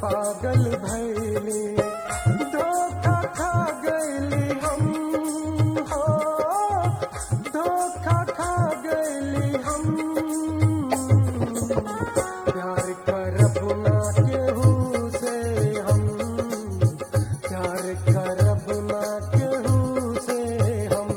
पागल भैली, धोखा खा गईली हम हो, धोखा खा गईली हम। प्यार करब ना केहू से हम, प्यार करब ना केहू से हम।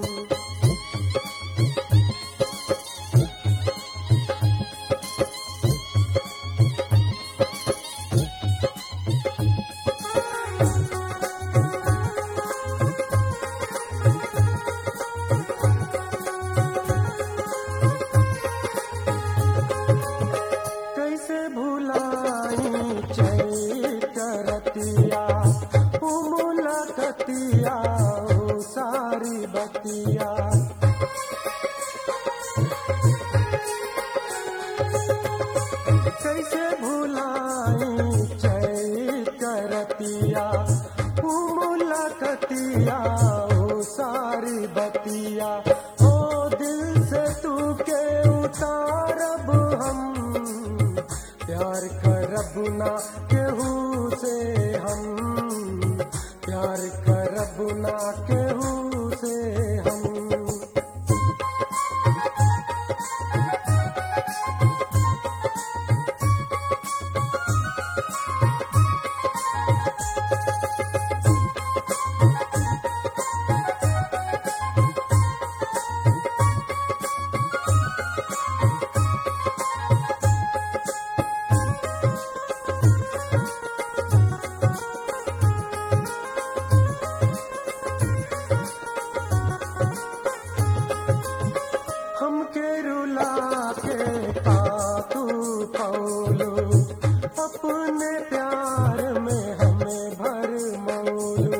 कैसे भुलाई चैत रतिया, ओ मुलाकतिया, ओ सारी बतिया। कैसे भुलाई चैत रतिया, ओ मुलाकतिया, ओ सारी बतिया। ओ दिल से तू के उतारब हम, प्यार करब ना केहू से हम, प्यार करब ना केहू से हम। हमके रुला के तू पौलू, अपने प्यार में हमें भर मौलू।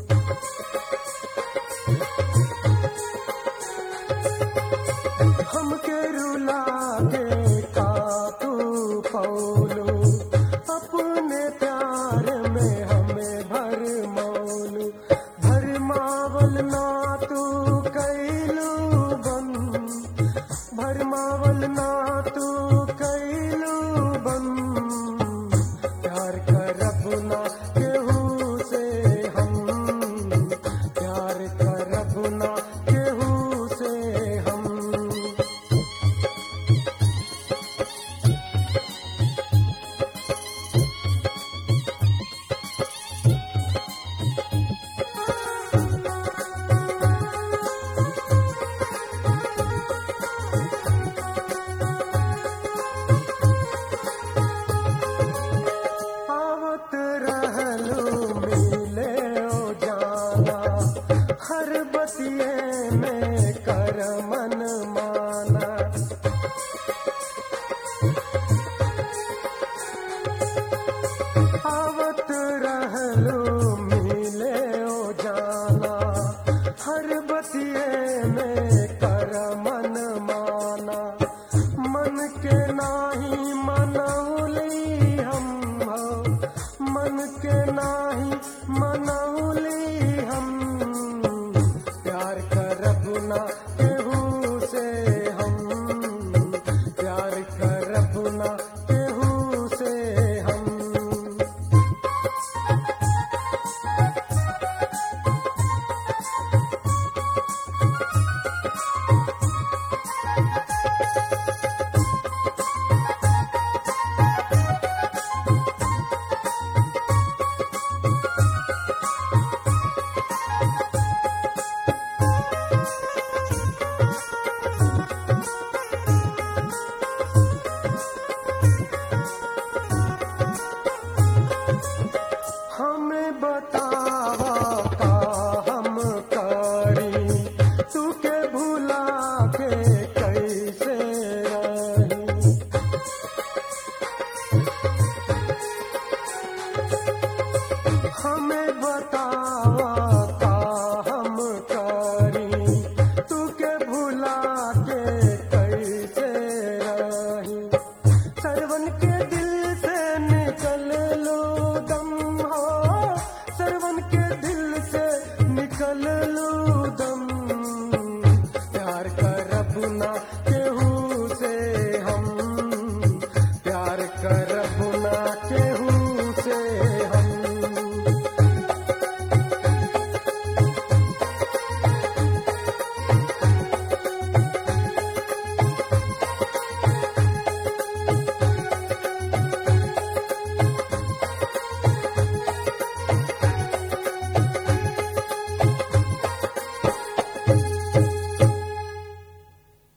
हमके रुला के तू पौलू, अपने प्यार में हमें भर मौलू। भरमावल ना तू कैलू बन, भरमावल ना तू कैलू बन। प्यार करब ना केहू से हम, प्यार करब ना केहू से हम। आवत रहलू मिले ओ जाना, हर बतिये में कर मन माना। आवत रहलू मिले ओ जाना, हर बतिये में कर मन माना। मन के नाही मनौली हम हो, मन के नाही मनौली हम। प्यार करब ना केहू से हम, प्यार करब ना केहू से हम। हमें बतावा का हम करी, तू के भुला के कैसे रही। हमें बतावा का हम करी,